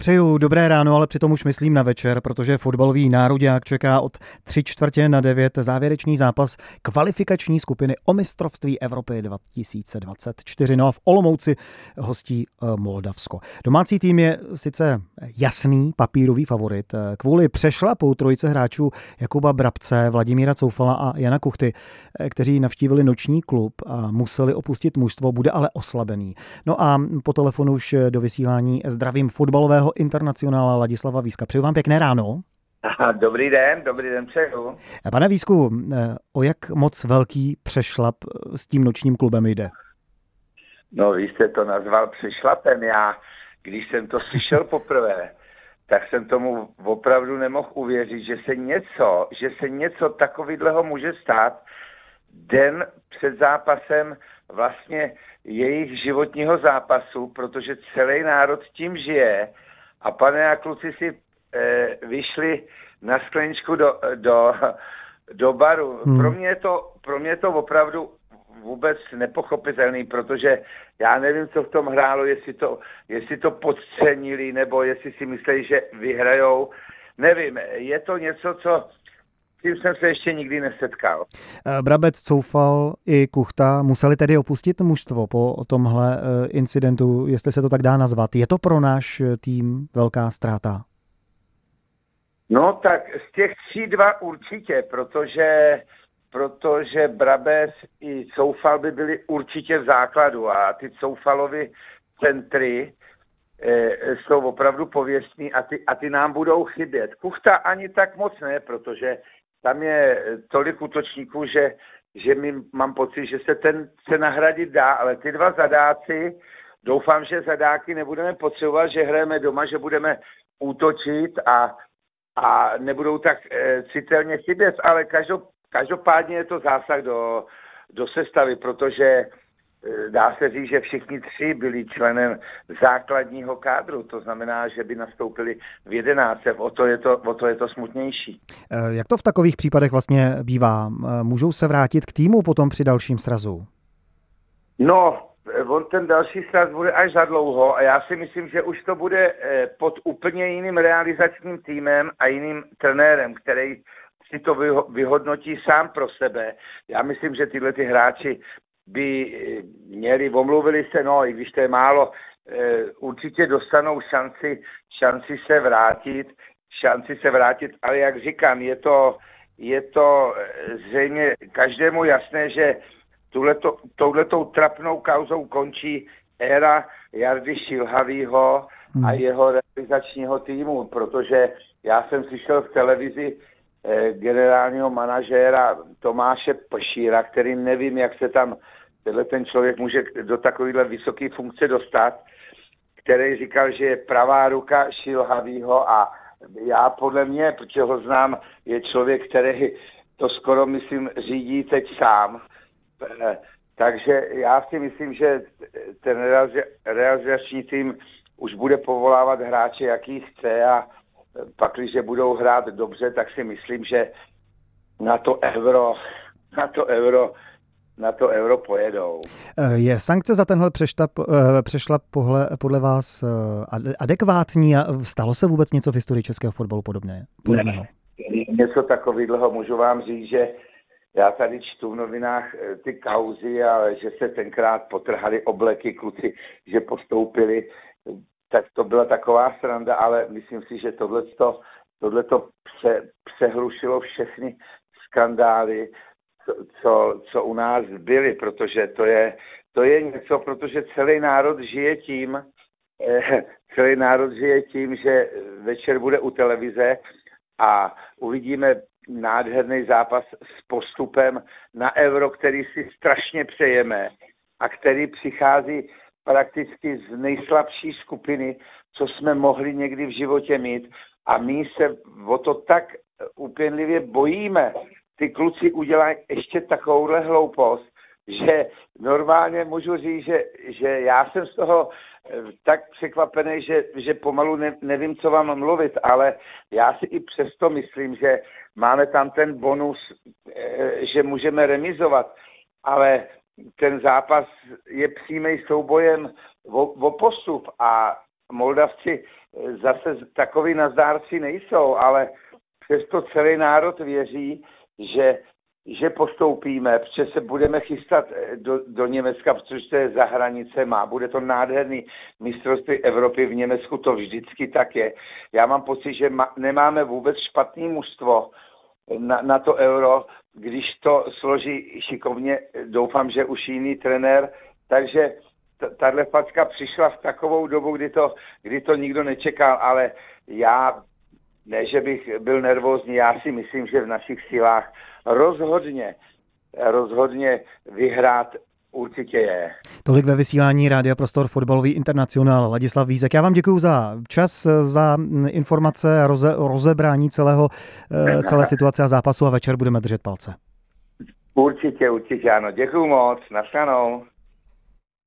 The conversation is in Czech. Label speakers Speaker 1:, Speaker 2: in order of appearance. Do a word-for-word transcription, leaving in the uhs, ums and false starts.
Speaker 1: Přeju dobré ráno, ale přitom už myslím na večer, protože fotbalový nároďák čeká od tři čtvrtě na devět závěrečný zápas kvalifikační skupiny o mistrovství Evropy dva tisíce dvacet čtyři. No a v Olomouci hostí Moldavsko. Domácí tým je sice jasný papírový favorit. Kvůli přešlapu trojice hráčů Jakuba Brabce, Vladimíra Coufala a Jana Kuchty, kteří navštívili noční klub a museli opustit mužstvo, bude ale oslabený. No a po telefonu už do vysílání zdravím fotbalového internacionála Ladislava Víska. Přeju vám pěkné ráno.
Speaker 2: Dobrý den, dobrý den přeju.
Speaker 1: Pane Vísku, o jak moc velký přešlap s tím nočním klubem jde?
Speaker 2: No, vy jste to nazval přešlapem. Já, když jsem to slyšel poprvé, tak jsem tomu opravdu nemohl uvěřit, že se něco, že se něco takového může stát den před zápasem vlastně jejich životního zápasu, protože celý národ tím žije. A pane a kluci si e, vyšli na skleničku do, do, do baru. Hmm. Pro mě je to, pro mě je to opravdu vůbec nepochopitelný, protože já nevím, co v tom hrálo, jestli to, jestli to podcenili, nebo jestli si mysleli, že vyhrajou. Nevím, je to něco, co s tím jsem se ještě nikdy nesetkal.
Speaker 1: Brabec, Coufal i Kuchta museli tedy opustit mužstvo po tomhle incidentu, jestli se to tak dá nazvat. Je to pro náš tým velká ztráta?
Speaker 2: No tak z těch tří dva určitě, protože, protože Brabec i Coufal by byli určitě v základu a ty Coufalovy centry e, jsou opravdu pověstný a ty, a ty nám budou chybět. Kuchta ani tak moc ne, protože tam je tolik útočníků, že, že mi mám pocit, že se ten se nahradit dá, ale ty dva zadáci, doufám, že zadáky nebudeme potřebovat, že hrajeme doma, že budeme útočit a, a nebudou tak e, citelně chybět, ale každop, každopádně je to zásah do, do sestavy, protože dá se říct, že všichni tři byli členem základního kádru, to znamená, že by nastoupili v jedenácti. O to je to, o to je to smutnější.
Speaker 1: Jak to v takových případech vlastně bývá? Můžou se vrátit k týmu potom při dalším srazu?
Speaker 2: No, on ten další sraz bude až za dlouho a já si myslím, že už to bude pod úplně jiným realizačním týmem a jiným trenérem, který si to vyhodnotí sám pro sebe. Já myslím, že tyhle ty hráči by měli, omluvili se, no, i když to je málo, e, určitě dostanou šanci, šanci se vrátit, šanci se vrátit, ale jak říkám, je to, je to zřejmě každému jasné, že tuhleto, touhletou trapnou kauzou končí éra Jardy Šilhavýho hmm. a jeho realizačního týmu, protože já jsem slyšel v televizi eh, generálního manažéra Tomáše Pšíra, který nevím, jak se tam tenhle ten člověk může do takovéhle vysoké funkce dostat, který říkal, že je pravá ruka Šilhavýho a já podle mě, protože ho znám, je člověk, který to skoro, myslím, řídí teď sám. Takže já si myslím, že ten realizační tým už bude povolávat hráče, jaký chce a pak, když budou hrát dobře, tak si myslím, že na to euro, na to euro na to euro pojedou.
Speaker 1: Je sankce za tenhle přešlap, přešlap podle, podle vás adekvátní a stalo se vůbec něco v historii českého fotbalu podobné? podobného?
Speaker 2: Ne, něco takového můžu vám říct, že já tady čtu v novinách ty kauzy a že se tenkrát potrhali obleky kluci, že postoupili, tak to byla taková sranda, ale myslím si, že tohleto, tohleto pře, přehlušilo všechny skandály, Co, co u nás byly, protože to je, to je něco, protože celý národ žije tím, eh, celý národ žije tím, že večer bude u televize a uvidíme nádherný zápas s postupem na euro, který si strašně přejeme a který přichází prakticky z nejslabší skupiny, co jsme mohli někdy v životě mít a my se o to tak úpěnlivě bojíme. Ty kluci udělají ještě takovouhle hloupost, že normálně můžu říct, že, že já jsem z toho tak překvapený, že, že pomalu ne, nevím, co vám mluvit, ale já si i přesto myslím, že máme tam ten bonus, že můžeme remizovat, ale ten zápas je přímý soubojem o, o postup a Moldavci zase takoví nazdárci nejsou, ale přesto celý národ věří, že, že postoupíme, protože se budeme chystat do, do Německa, protože to je za hranicema. Bude to nádherný mistrovství Evropy, v Německu to vždycky tak je. Já mám pocit, že ma, nemáme vůbec špatný mužstvo na, na to euro, když to složí šikovně, doufám, že už jiný trenér, takže tahle facka přišla v takovou dobu, kdy to, kdy to nikdo nečekal, ale já, ne, že bych byl nervózní, já si myslím, že v našich silách rozhodně, rozhodně vyhrát určitě je.
Speaker 1: Tolik ve vysílání Rádia Prostor fotbalový internacionál Ladislav Vízek. Já vám děkuju za čas, za informace a roze, rozebrání celého, celé situace a zápasu a večer budeme držet palce.
Speaker 2: Určitě, určitě ano. Děkuju moc. Naschledanou.